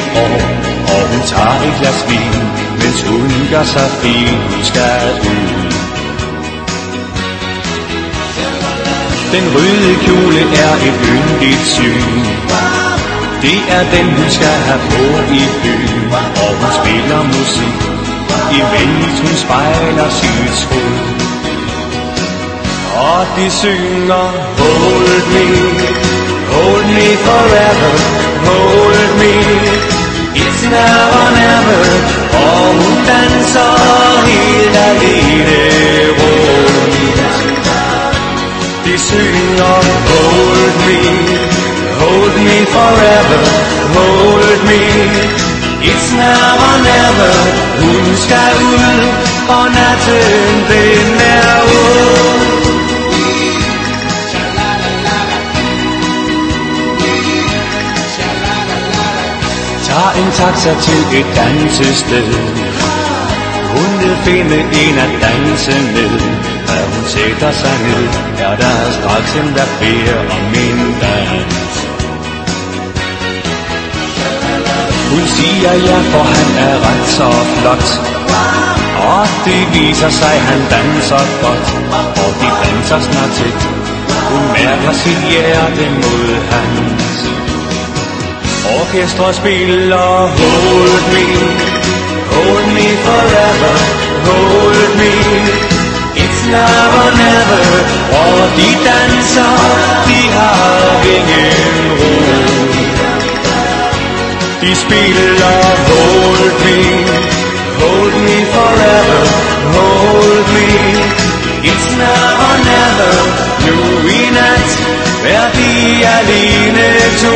år, og hun tager et glas vin, mens hun gør sig fin, hun skal ud. Den røde kjole er et yndigt syn. Det er den, hun skal have på i byen, og hun spiller musik, imens hun spejler sit skud. Og de synger, hold me forever, hold me, it's now or never. Og hun danser helt alene rundt. De synger, hold me forever, hold me, it's now or never. Hun skal ud, og natten den er ud. Tag en taxa til et dansested. Hun vil finde en at danse med. Da hun sætter sig ned, er der straks en, der beder om en dans. Hun siger ja, for han er ret så flot, og det viser sig, han danser godt, og de danser snart tæt. Hun mærker sit hjerte mod hans. Orkestret spiller, hold me forever, hold me, it's now or never. Og de danser, de har ingen ro. De spiller, hold me forever, hold me, it's now or never. Nu i nat er de alene to.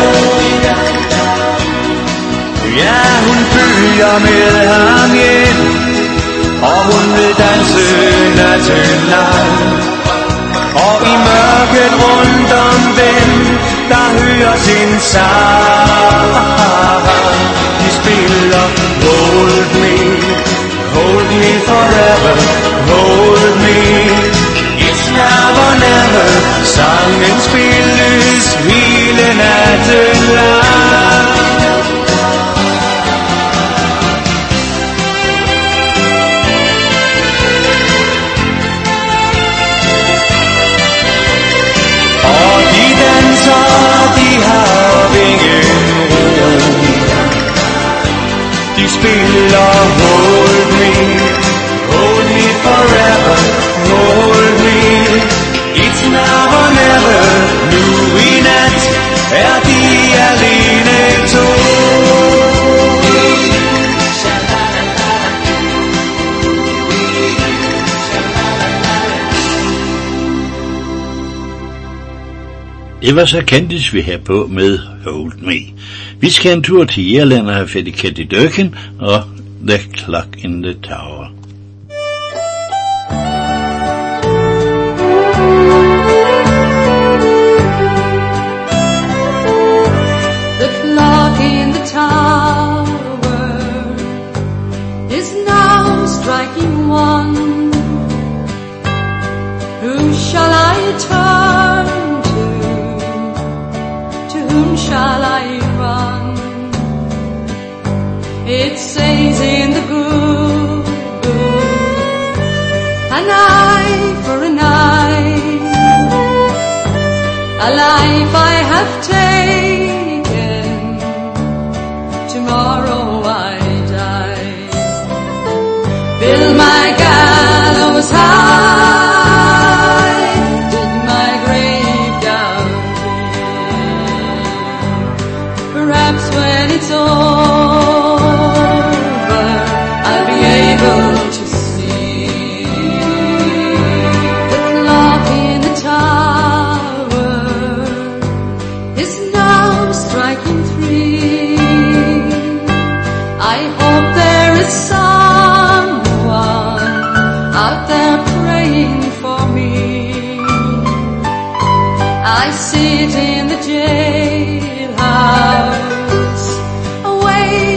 Ja, hun følger med ham hjem, og hun vil danse natten lang. Og i mørket rundt om dem, der hører sin sang. De spiller, hold me forever, hold me, it's now or never. Sangen spilles hele natten lang. De har ingen ro. De spiller, hold me forever, hold me, it's now or never. Nu i nat er de alene to. Det var så Candice, vi her på med Hold Me. Vi skal en tur til Irland og have fat i Katie Durkin og The Clock in the Tower. The clock in the tower is now striking one. Who shall I turn? Whom shall I run? It says in the book, an eye for an eye. A life I have taken, tomorrow I die. Build my gallows high, dig my grave down. Perhaps when it's over, I'll be able to see the clock in the tower is now striking 3. I hope there is someone out there praying for me. I sit in the jailhouse away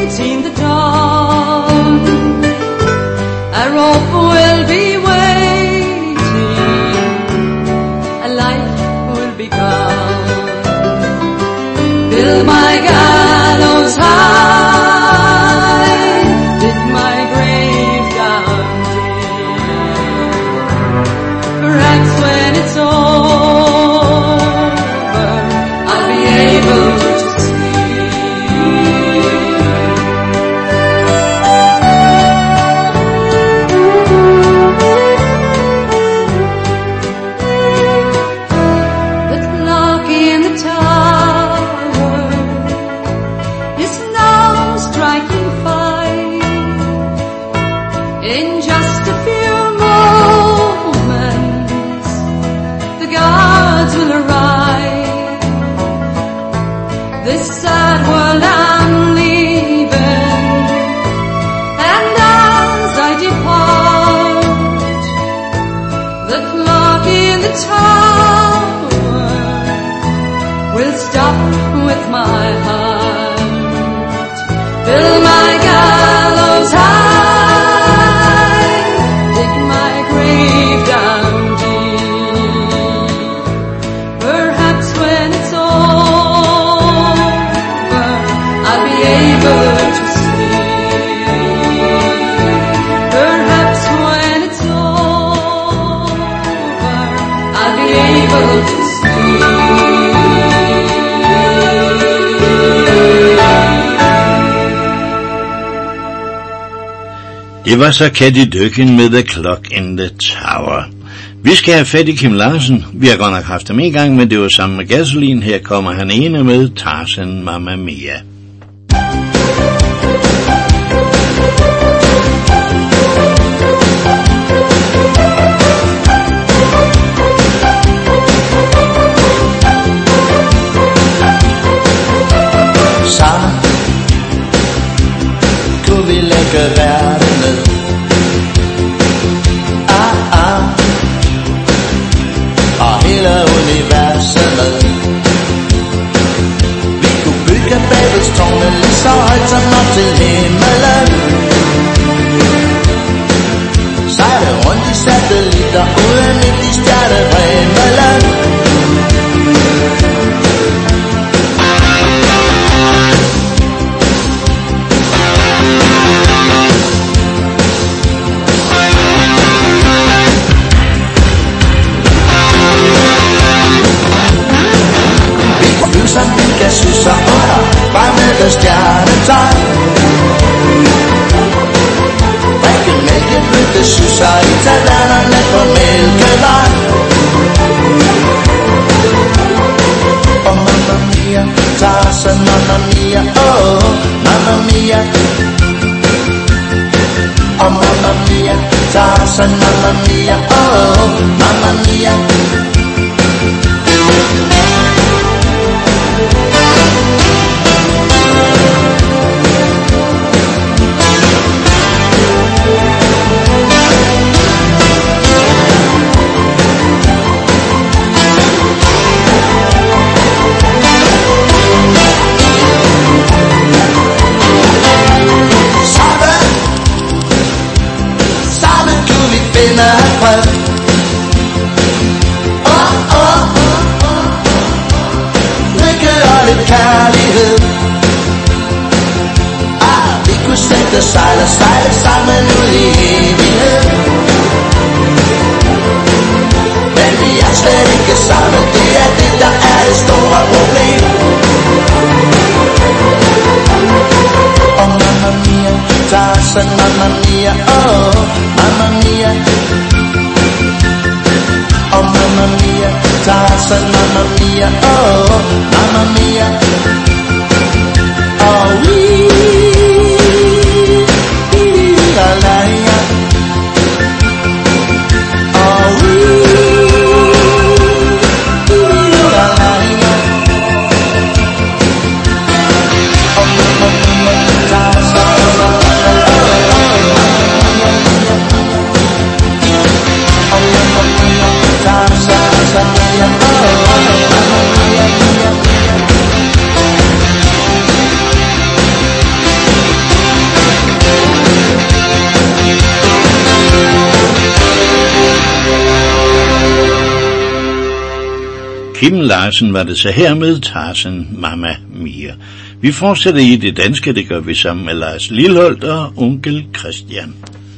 Det var så Katty Døkken med The Clock in the Tower. Vi skal have fat i Kim Larsen. Vi har godt nok haft ham en gang, men det var sammen med Gasolin. Her kommer han ene med Tarzan Mamma Mia. Sammen kunne vi lægge verden ned. Og hele universet med. Vi kunne bygge Babelstårnet lige så højt som op til himmelen. Sejle rundt i satellitter ude midt i stjernevrimelen. Som Pegasus og under fremmede stjernetegn. Drikke mælkebøtte suser i talenterne på Mælkevej. Oh mamma mia, Tarzan mamma mia, oh mamma mia. Oh mamma mia, Tarzan mamma mia, oh mamma mia. Kærlighed. Vi kunne sætte sejle sammen ud i evighed. Men vi er slet ikke sammen. Det er det, der er det store problem. Oh mamma mia, Tarzan mamma mia, oh mamma mia. Oh mamma mia, Tarzan mamma mia, oh mamma mia. Oh la la ya. Oh la la ya. Oh mamma mia, Tarzan mamma mia, oh mamma mia, Tarzan mia, oh mamma mia. Kim Larsen var det så her med Tarzan Mamma Mia. Vi fortsætter i det danske, det gør vi sammen med Lars Lilholt og onkel Christian.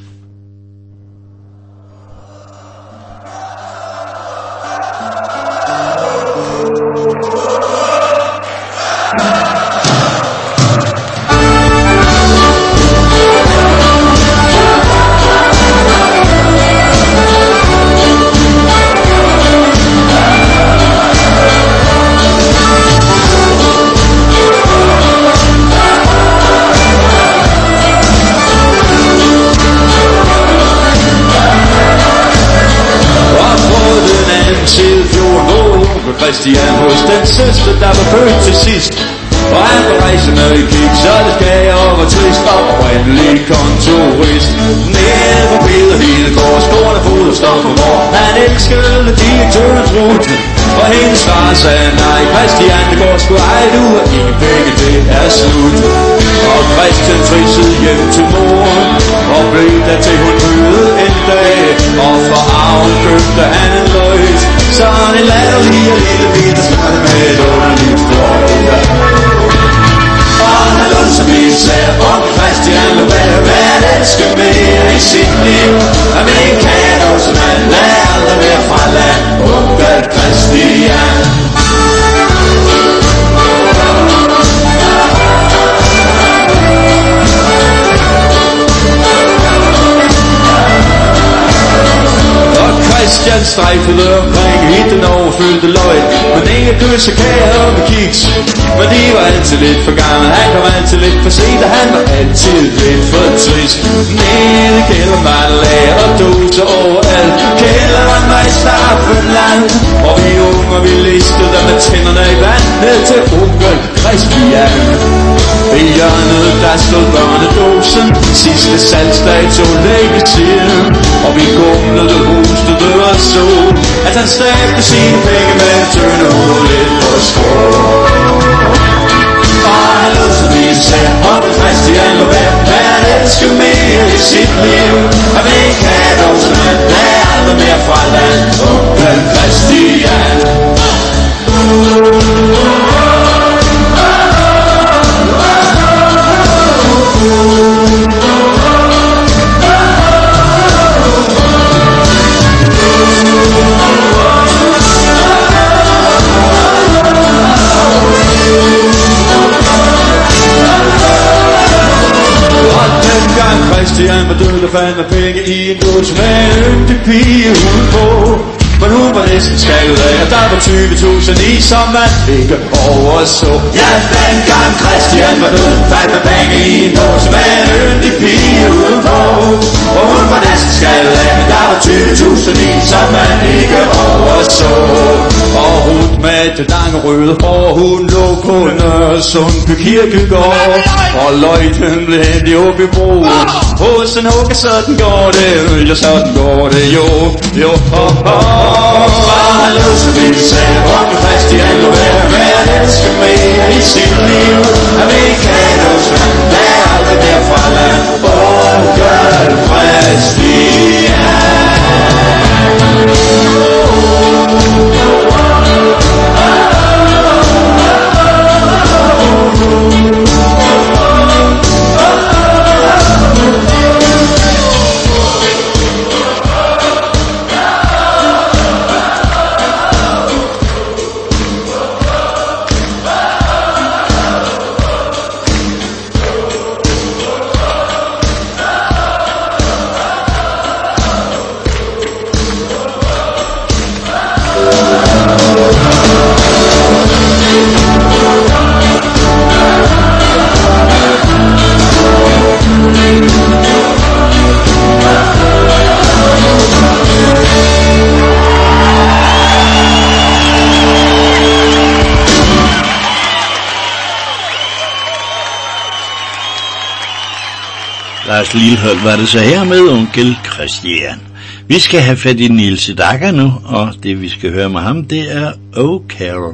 Christian hos den søster, der var født til sidst. Og han på rejse med kiks, så det skal jeg over trist. Oprindelig kontorist. Nede på Peder Hildegård, skål af fod og stoffer, hvor han elskede direktørens rute. Og hendes far sagde nej, Christian, det går sgu ej, du har ingen penge, det er slut. Og Christian trissede hjem til moren, og blev der til hun møde en dag. Og for arven købte han en løs, sådan en latterlig og lille bitte smerte med et underligt fløjte. Og han lå som især, og Christian lå bag hvad det skal mere i sit liv. Amerikaner, som han lader aldrig være fra land, onkel Christian. strejfede omkring i den overfyldte løg. Men ingen kys og kager med kiks. Men de var altid lidt for gammel. Han kom altid lidt for sent, og han var altid lidt for trist. Nede i kælderen var der lager og dåser overalt. Kælderen var i Staffenland. Og vi unger, vi listede der med tænderne i vand ned til onkel Christian. I hjørnet der stod børnedåsen. Sidste salgsdato længe siden. Og vi gumlede, hustede og så, at han stabte sine penge med en tønde lidt på skål. Og han lød sig lige sagde, om Christian lå være at elske mere i sit liv. Han vil ikke have dåsen, men der er aldrig mere fra land. Onkel Christian. Christian var død og fandt med penge i en dåse med en yndig pige udenpå. Men hun var næsten skaldet af, og der var 20.000 i, som man ikke overså. Ja, dengang Christian var død, fandt med penge i en dåse med en yndig pige udenpå. Og hun var næsten skaldet af, men der var 20.000 i, som man ikke overså. Og hun med det lange røde hår, hun lå på Nørresundby Kirkegård. Og løjten blev hentet op i broen. Hos en hugger, sådan går det, ja, sådan går det jo, jo, og han lød sig vildt sagde, onkel Christian lå være med at elske mere i sit liv. Han vil ikke have noget svært, der er aldrig mere fra land. Onkel Christian. Lars Lilholt var det så her med onkel Christian. Vi skal have fat i Niels Sedaka nu, og det vi skal høre med ham, det er Oh Carol.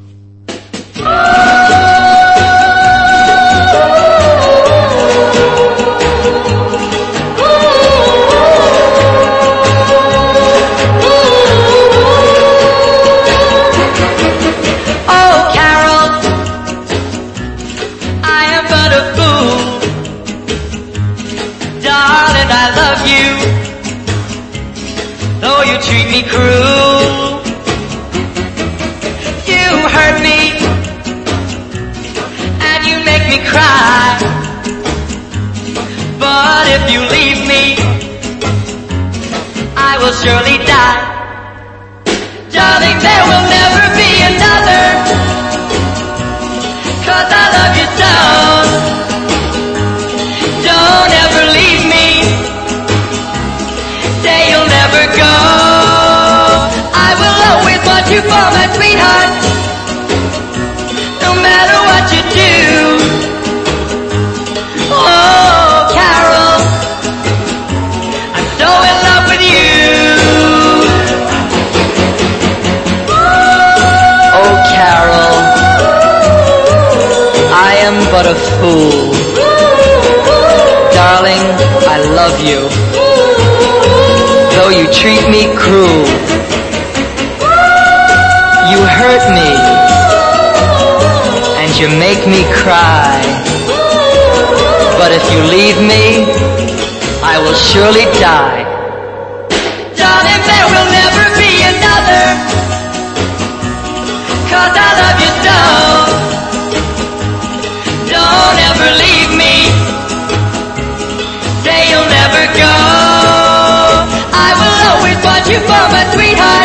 Treat me cruel. You hurt me and you make me cry. But if you leave me, I will surely die. Darling, there will never be another, 'cause I love you so. Don't ever leave me. Say you'll never go. You for my sweetheart, no matter what you do. Oh, Carol, I'm so in love with you. Oh, Carol, I am but a fool. Darling, I love you, though you treat me cruel. You hurt me, and you make me cry. But if you leave me, I will surely die. Darling, there will never be another, 'cause I love you so. Don't ever leave me. Say you'll never go. I will always want you for my sweetheart.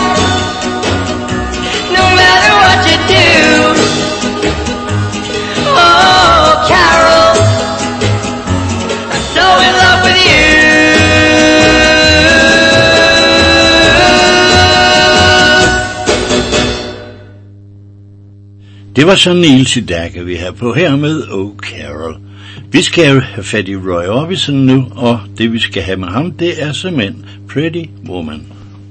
Det var så Niels i Dagger, vi har på her med Oh Carol. Vi skal jo have fat i Roy Orbison nu, og det vi skal have med ham, det er simpelthen Pretty Woman.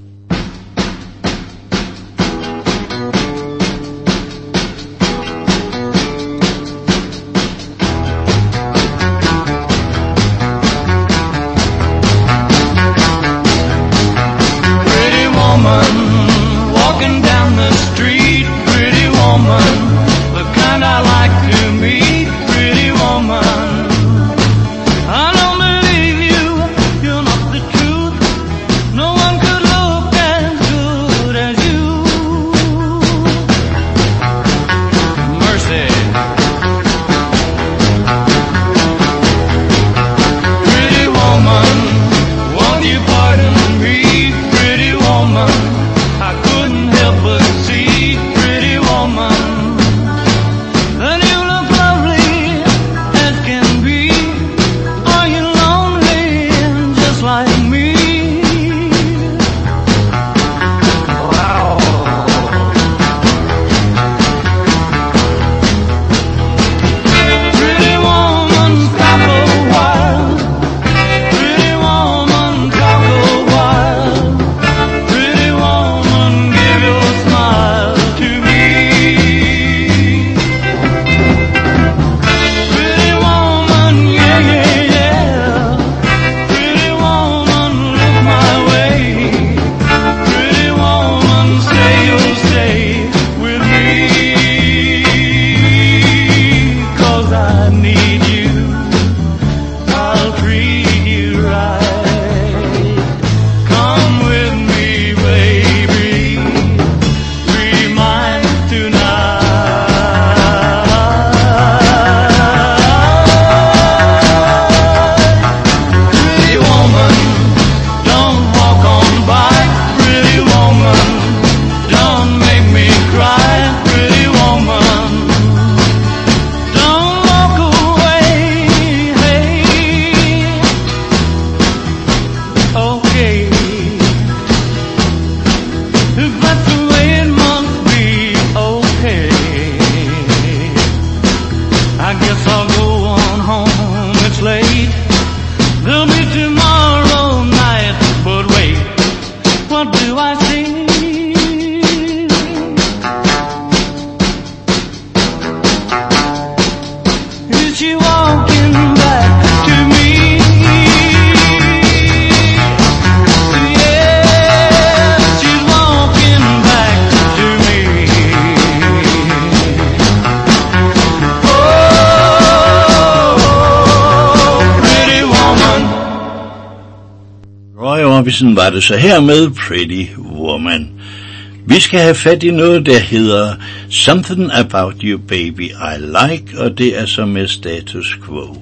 Var det så her med Pretty Woman. Vi skal have fat i noget, der hedder Something About You Baby I Like, og det er så med Status Quo.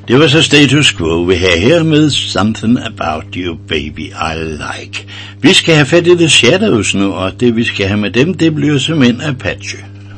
Det var så Status Quo, vi har her med Something About You Baby I Like. Vi skal have fat i The Shadows nu, og det vi skal have med dem, det bliver simpelthen Apache.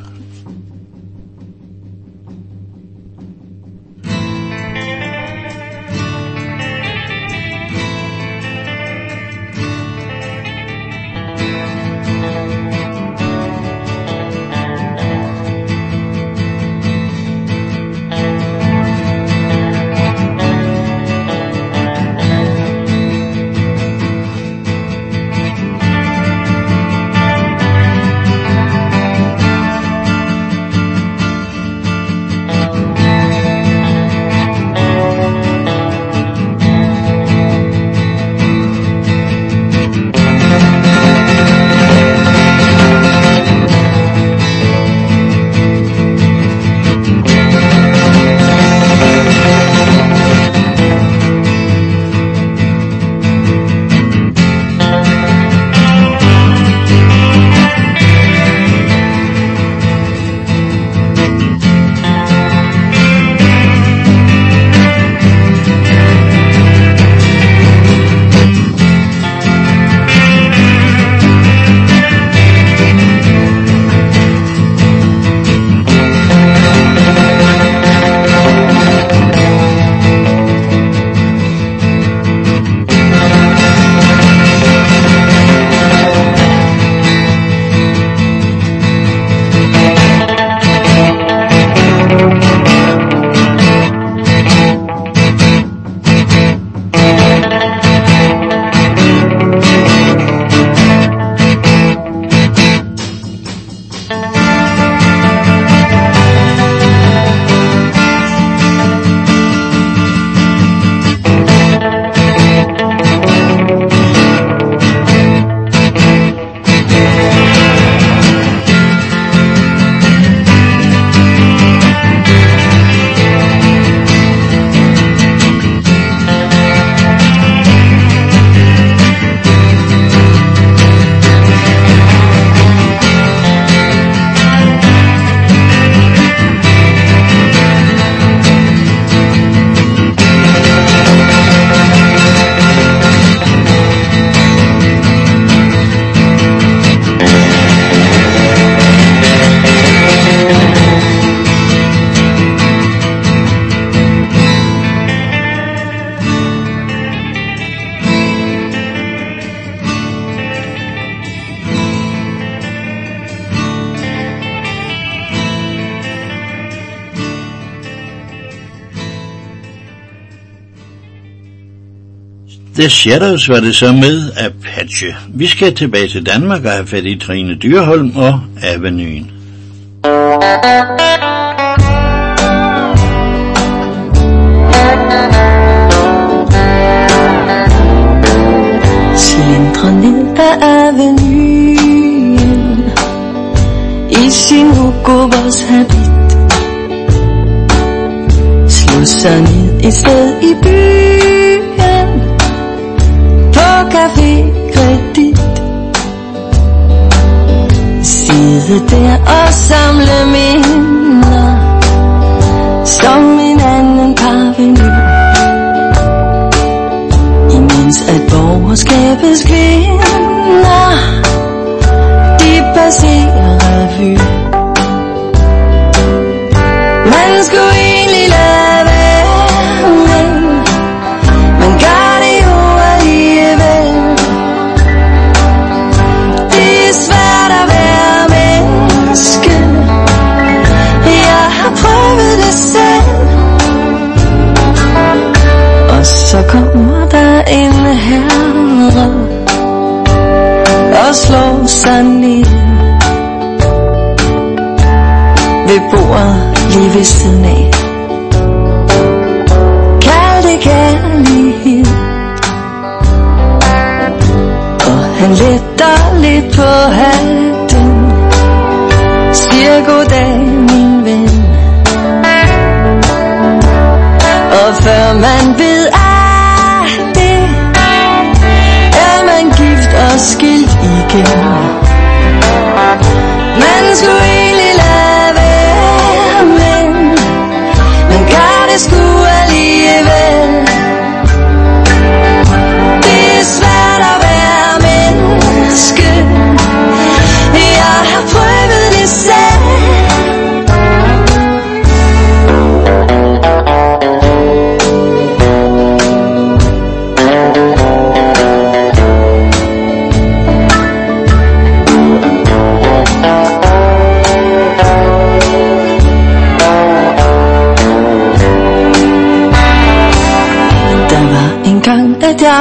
The Shadows var det så med Apache. Vi skal tilbage til Danmark og have fat i Trine Dyrholm og Avenuen. Slindrer ned ad Avenuen i sin Hugo Boss habit, slår sig ned et sted i byen på Café Kredit. Sidde der og samle minder som en anden parvenu, imens at borgerskabets kvinder de passerer revy. Man skulle egentlig lade være med, man gør det jo alligevel. Det er svært at være menneske, jeg har prøvet det selv. Og så kommer der en herre og slår sig ned ved bordet lige ved siden af. Kald det kærlighed, og han letter lidt på hatten, siger goddag min ven. Og før man ved af det, er man gift og skilt igen. Man skulle egentlig lade være, men man gør det sgu alligevel.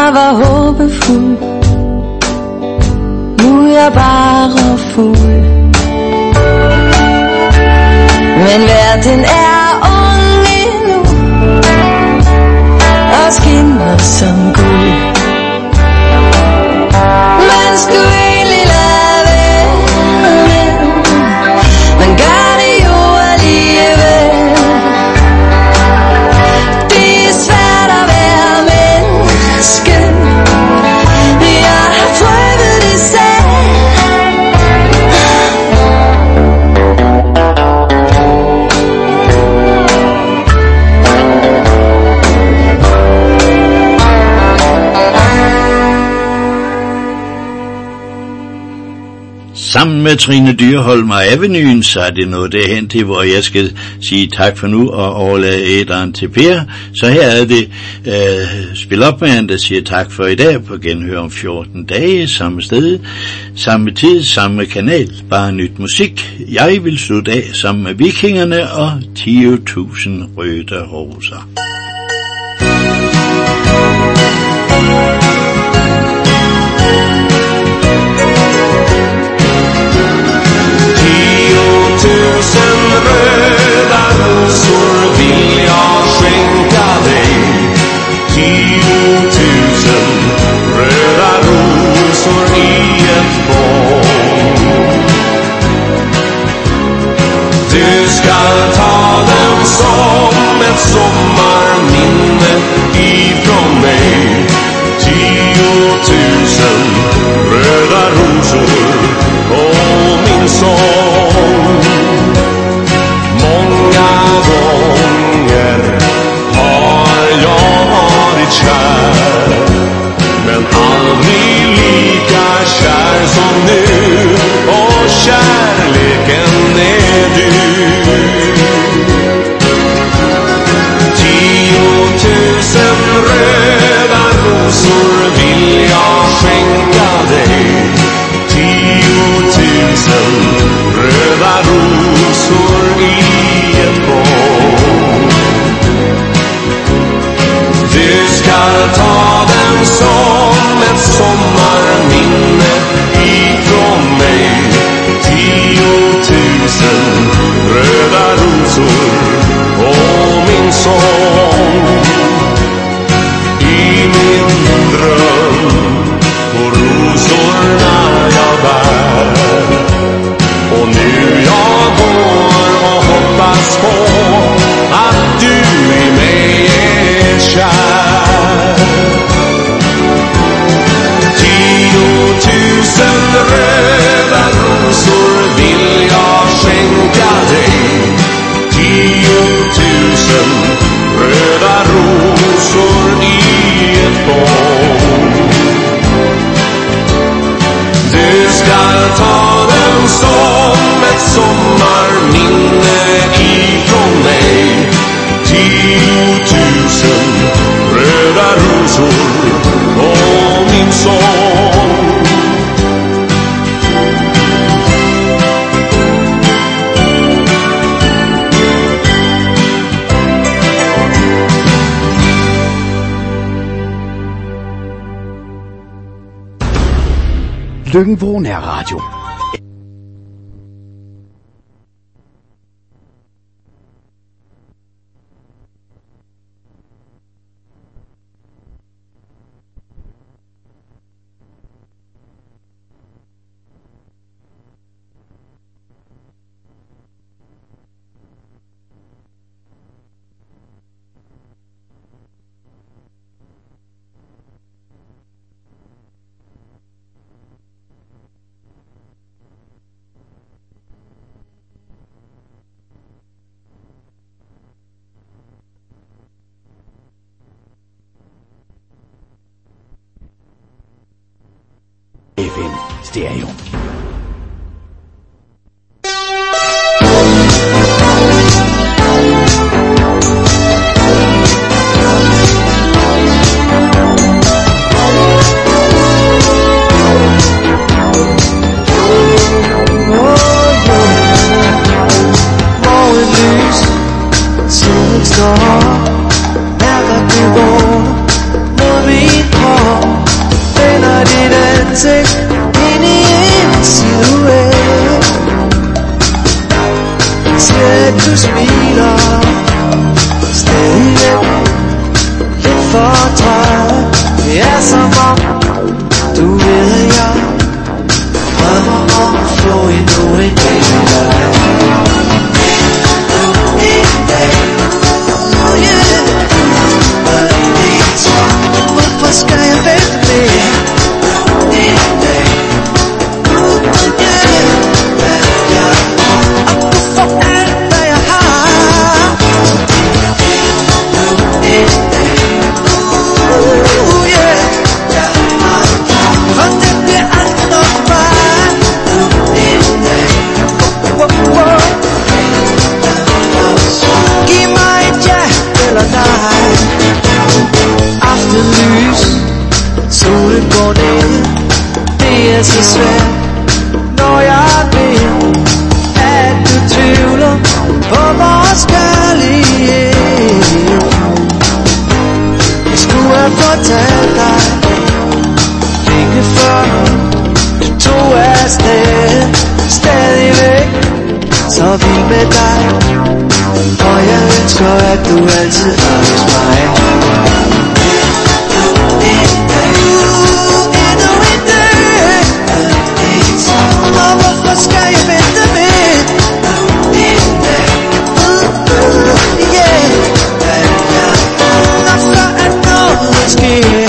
Jeg var håbefuld, nu er jeg bare fuld. Men verden er ung endnu og skinner som guld. Man skulle egentlig lade være, man gør det jo alligevel. Det er svært at være menneske, jeg har prøvet det selv. Sammen med Trine Dyrholm og Avenyen, så er det noget derhen til, hvor jeg skal sige tak for nu og overlade æderen til Per. Så her er det Spil op med, der siger tak for i dag, på genhør om 14 dage, samme sted, samme tid, samme kanal, bare nyt musik. Jeg vil slutte af sammen med Vikingerne og 10.000 røde roser. 10.000 röda rosor vill jag skänka dig. 10.000 röda rosor i ett bång. Du ska ta dem som ett sommarminne ifrån mig. 10.000 röda rosor och min sång. Många gånger har jag varit kär, men aldrig lika kär som nu, och kärleken är du. 10.000 röda rosor vill jag skänka dig. 10.000 röda rosor i ett bång. Du ska ta dem som ett sommarminne ifrån mig. 10.000 röda rosor och min sång. I min dröm på rosorna jag bär, och nu jag går och hoppas på att du i mig är kär. 10.000 röda rosor vill jag skänka dig. 10.000 röda rosor i ett bång. Du ska ta dem som ett sommarminne ifrån mig. 10.000 röda rosor och min sång. Løkken-Vrå Nærradio. FM Stereo. Mærker du går mod mit hår. at du smiler stadigvæk lidt for træt. Det er som om du ved at jeg drømmer om at få endnu en dag med dig. En dag, oh yeah. Hvorfor skal jeg vente mere? En dag, oh yeah. Og du får alt hvad jeg har. En dag, oh yeah. For det bliver aldrig nok for mig. En dag, giv mig et ja eller nej. Aftenlys, solen går ned. Det er så svært, når jeg ved, at du tvivler på vores kærlighed. Jeg skulle have fortalt dig længe før du tog afsted. Stadigvæk så vild med dig, og jeg ønsker at du altid er hos mig. Og hvorfor skal jeg vente med? Yeah. Nok før at noget sker.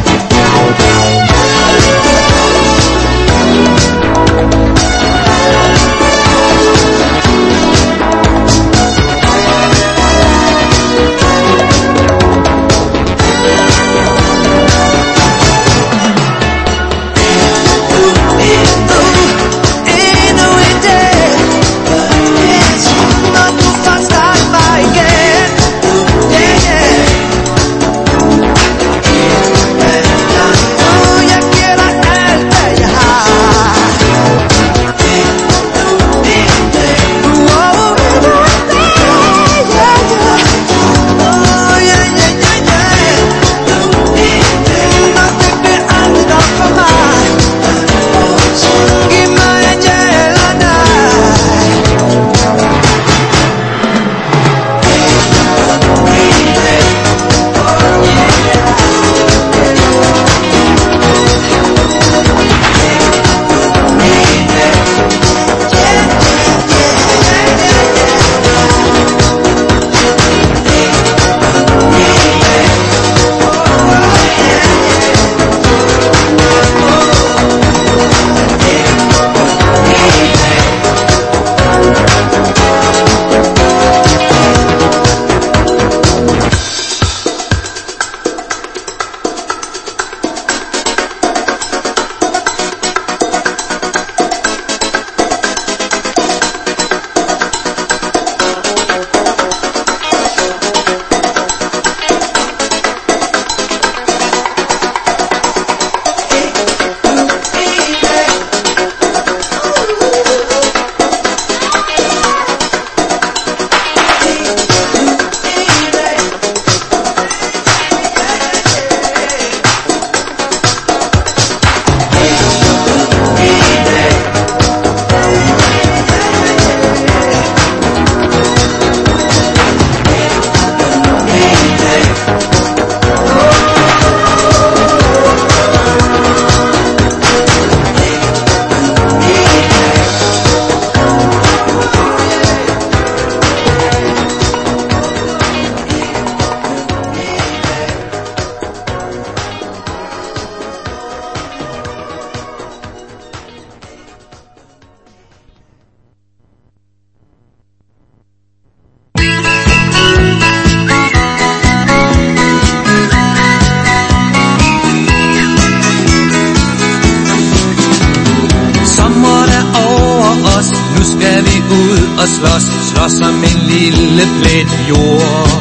og slås som en lille plet jord.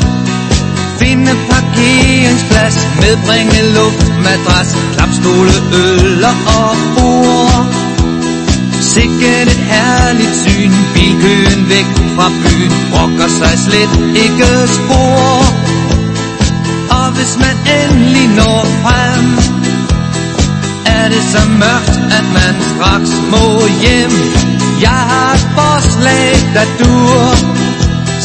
Finde parkeringsplads, medbringe luftmadras, klapstole, øller og bord. Sikkert et herligt syn, bilkøen væk fra byen, brokker sig slet ikke spor. Og hvis man endelig når frem, er det så mørkt, at man straks må hjem. Jeg har et forslag, der dur.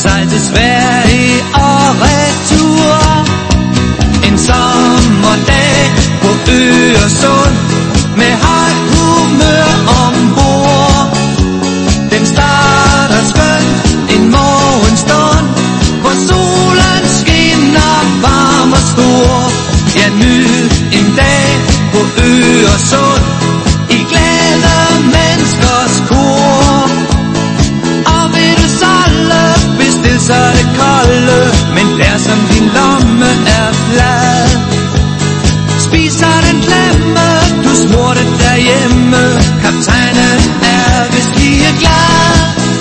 sejl til Sverige og retur. En sommerdag på Øresund med højt humør ombord. Den starter skønt en morgenstund, hvor solen skinner varm og stor. Ja, nyd en dag på Øresund i glade menneskers kor. Og vil du solde, bestil så det kolde, men der som din lomme er flad. Spiser den klemme, du smurte derhjemme, kaptajnen er vist lige glad.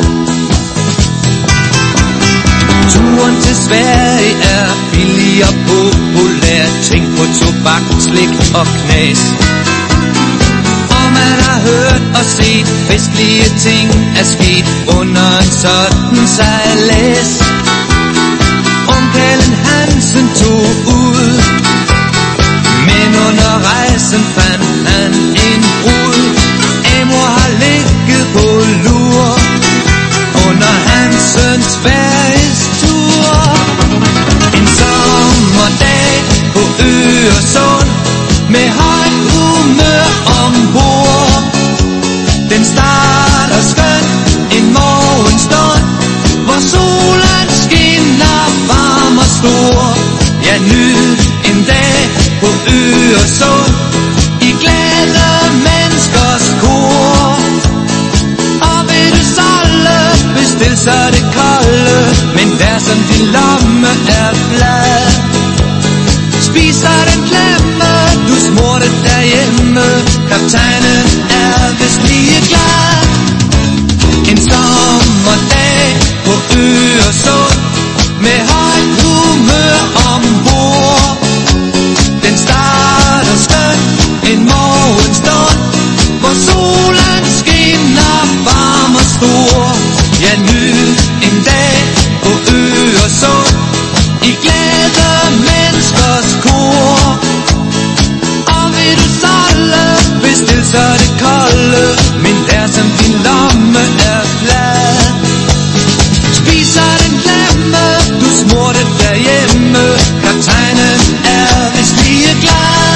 Turen til Sverige er billig og populær. Tænk på tobak, slik og knas. Og man har hørt og set festlige ting er sket under en sådan sejlads. Onkelen Hansen tog ud, men under rejsen fandt han en brud. Amor har ligget på lur under Hansens Sveriges tur. En sommerdag på Øresund med højt humør ombord. Den starter skønt en morgenstund, hvor solen skinner varm og stor. Ja, nyd en dag på Øresund i glade menneskers kor. Og vil du solde, bestil så det kolde, men der som din lomme er flad. Spiser den klemme, du smurte derhjemme, kaptajnen er vist lige glad. En sommerdag på Øresund med højt humør ombord. Den starter skønt en morgenstund, hvor solen skinner varm og stor. Ja, nyd en dag på Øresund i glade menneskers kor. Og vil du solde, bestil så det kolde, men der som din lomme er flad. Spiser den klemme, du smurte derhjemme, kaptajnen er vist lige glad.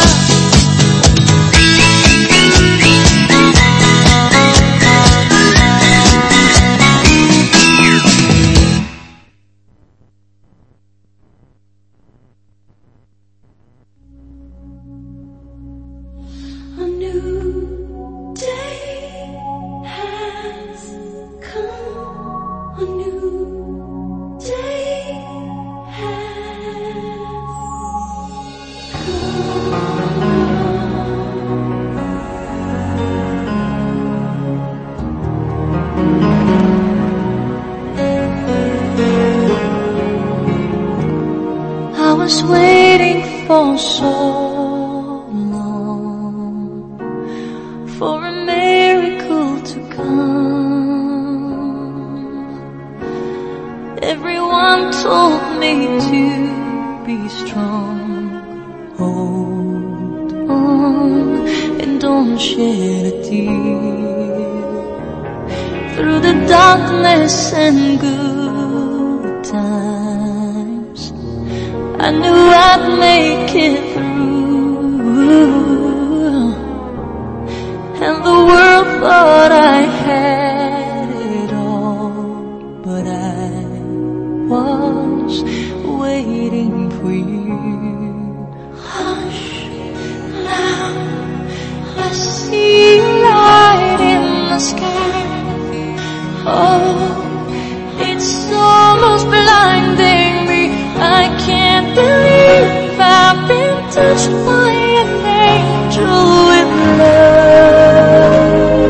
A new day has come. A new day has come. I was waiting for so for a miracle to come. Everyone told me to be strong. Hold on and don't shed a tear. Through the darkness and good times, I knew I'd make it through. And the world thought I had it all, but I was waiting for you. Hush, now I see a light in the sky. Oh, it's almost blinding me. I can't believe I've been touched by an angel with love.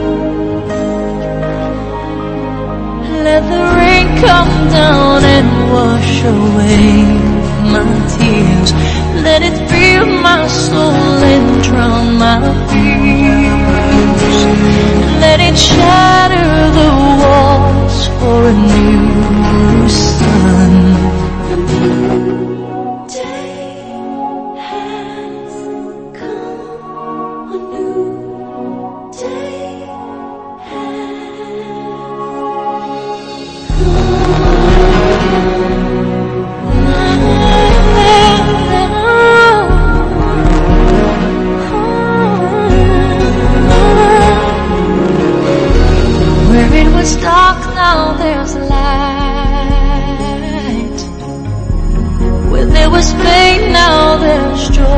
Let the rain come down and wash away my tears. Let it fill my soul and drown my fears. Let it shatter the walls for a new sun. A new day has come. A new day has come. Where it was dark, now there's light. Where there was pain, now there's joy.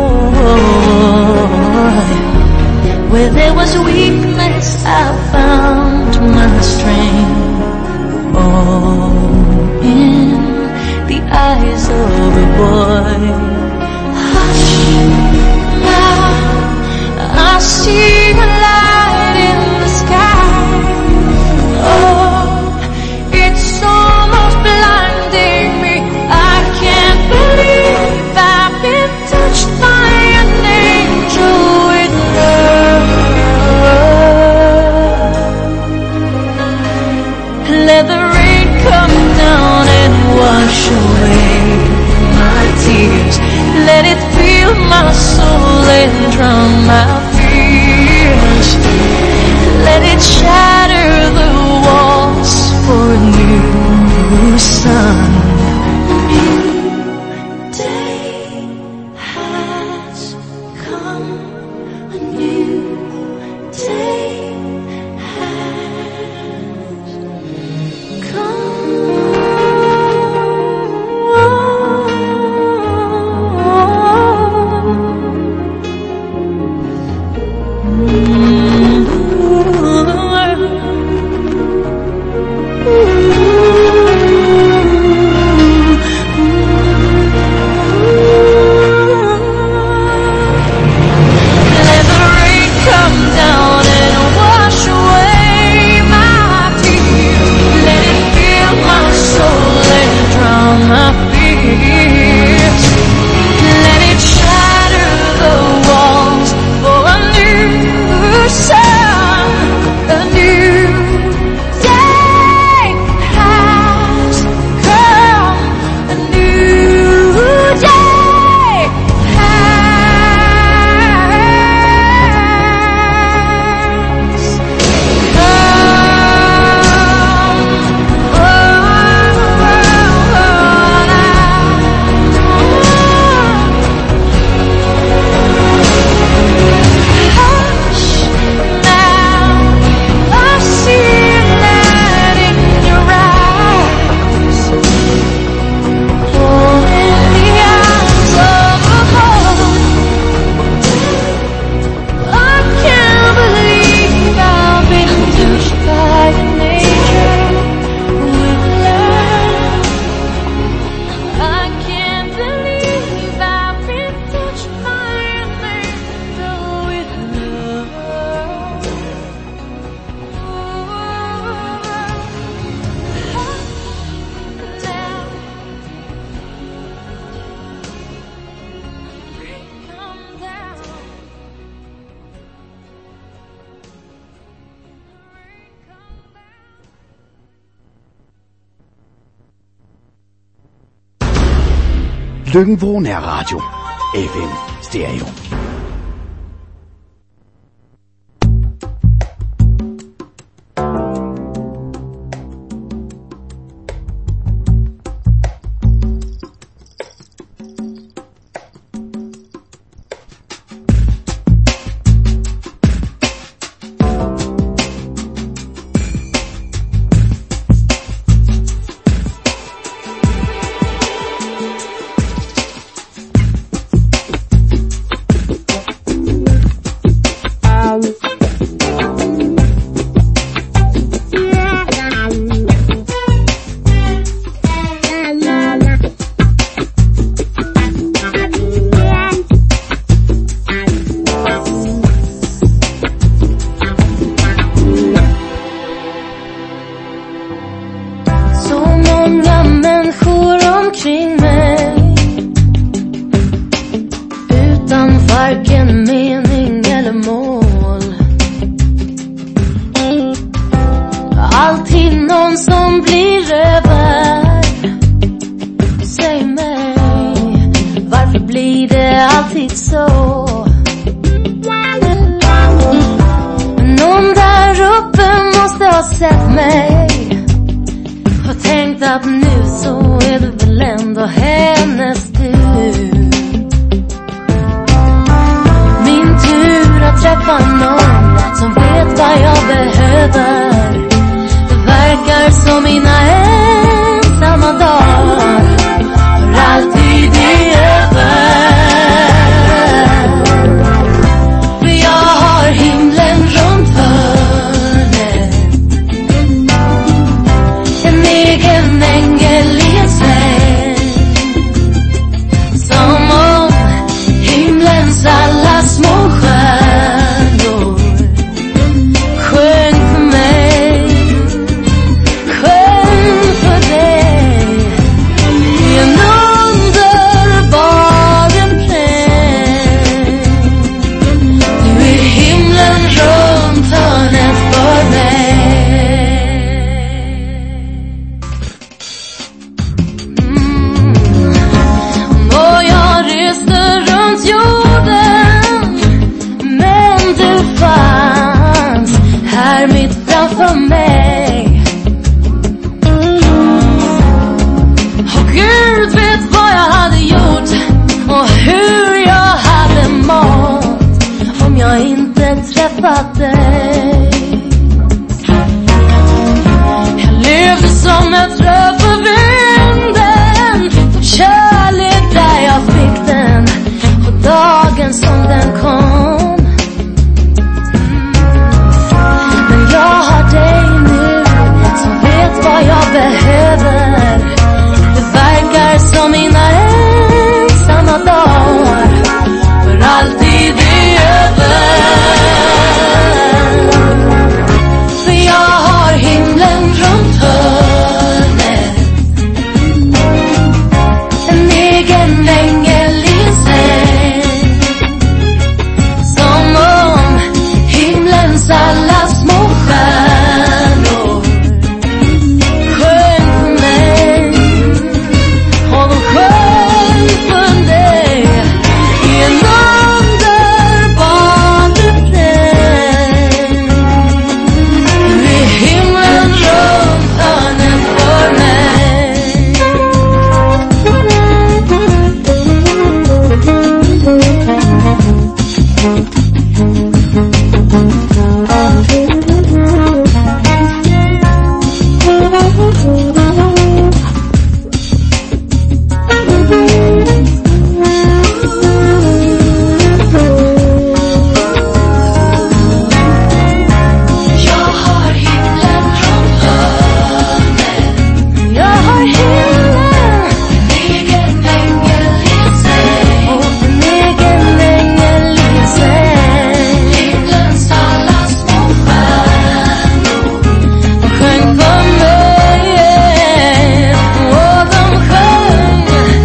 Where there was weakness, I found my strength. Oh, in the eyes of a boy. Hush, now I see a light in the sky. Oh, it's almost blinding me. I can't believe I've been touched by an angel with love. Let the rain come down and wash away my tears. Let it fill my soul and drown my fears. Let it shatter the walls for a new sun. A new day has come. A new day has come. Let the rain come down and wash away my tears. Let it fill my soul and drown my fears. Let it shatter the walls for a new sun. A new day has come. A new day has Hush, now I see a light in your eyes. Oh, in the eyes of a boy. I can't believe I've been touched by an angel with love. I can't believe I've been touched by an angel with love. Down, come down. Lykken Radio. FM Stereo. varken mening eller mål. Alltid någon som blir över. Säg mig, varför blir det alltid så? Någon där uppe måste ha sett mig. Har tänkt att nu så behöver. Det verkar som mina ensamma dagar för alltid är över. För jag har himlen runt hörnet, en egen ängel i en säng, som om himlens alla små stjärnor sjöng för mig, sjöng för dig i en underbar refräng. Du är himlen runt hörnet för mig. Och jag reste runt jorden, men du fanns här mitt framför mig. Och Gud vet vad jag hade gjort och hur jag hade mått om jag inte träffat dig. Jag levde som ett frö för vinden, för kärlek där jag fick den, och dagen som den kom. Men jag har dig nu, som vet vad jag behöver. Det verkar som mina ensamma dagar för alltid är över. För jag har himlen runt hörnet, en egen ängel i en säng, som om himlens alla små stjärnor sjöng för mig. Och de sjöng för dig i en underbar refräng. Du är himlen runt hörnet för mig. Jag har himlen runt hörnet, jag har himlen, en egen ängel i en säng, och en egen ängel i en säng. Himlens alla små stjärnor och sjöng för mig, och de sjöng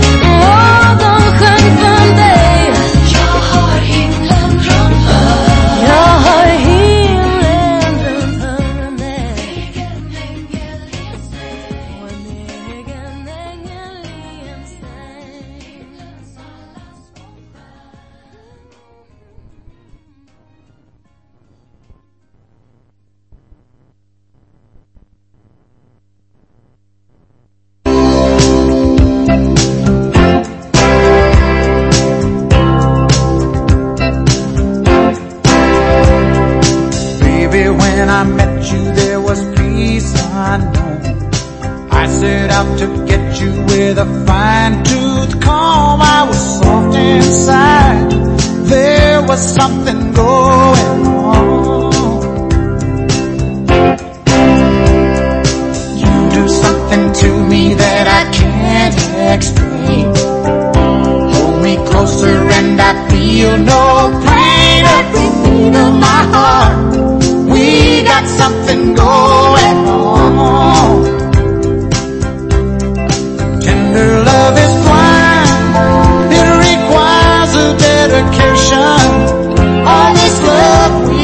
för dig. Jag har himlen runt hörnet, jag har himlen runt hörnet, egen ängel i en säng, och en egen ängel i en säng. Himlens alla små Baby, when I met you, there was peace unknown. I set out to get you with a fine-tooth comb. I was soft inside, there was something going on. You do something to me that I can't explain. Hold me closer and I feel no pain. Every beat of my heart, we got something going on. Tender love is blind, it requires a dedication. All this love we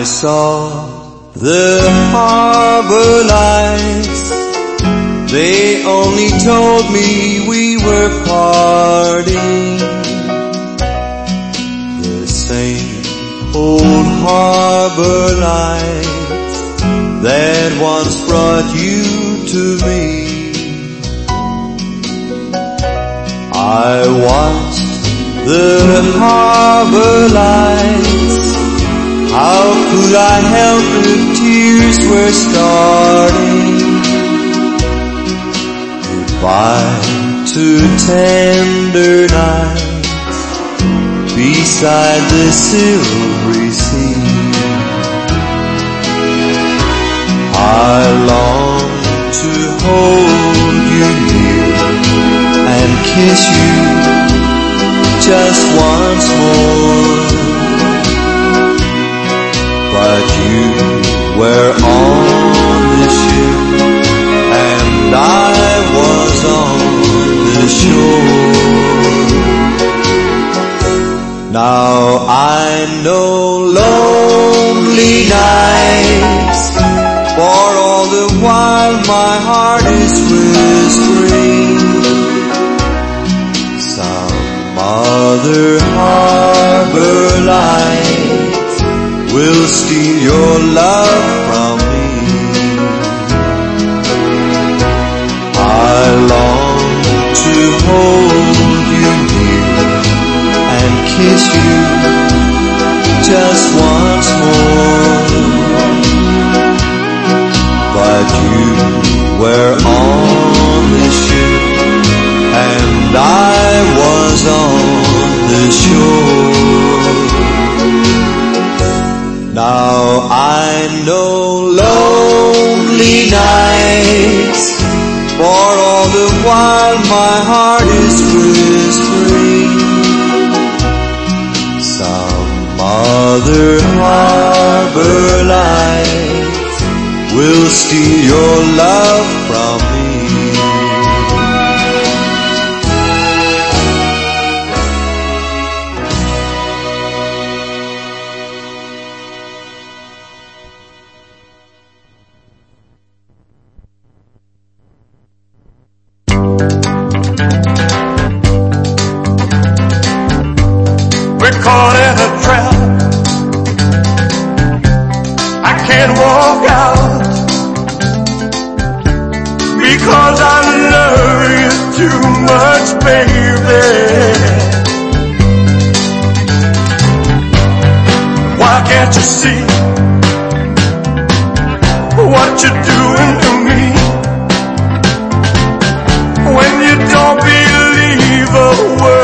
saw the harbor lights. They only told me we were parting. The same old harbor lights that once brought you to me. I watched the harbor lights. How could I help if tears were starting? Goodbye to tender nights beside the silvery sea. I long to hold you near and kiss you just once more. But you were on the ship and I was on the shore. Now I know lonely nights, for all the while my heart is whispering. Some other harbor light will steal your love from me. I long to hold you near and kiss you just once more. But you were on the ship and I was on the shore. Now I know lonely nights, for all the while my heart is whispering. Some other harbor light will steal your love from me. We're caught in a trap. I can't walk out because I love you too much, baby. Why can't you see what you're doing to me? When you don't believe a word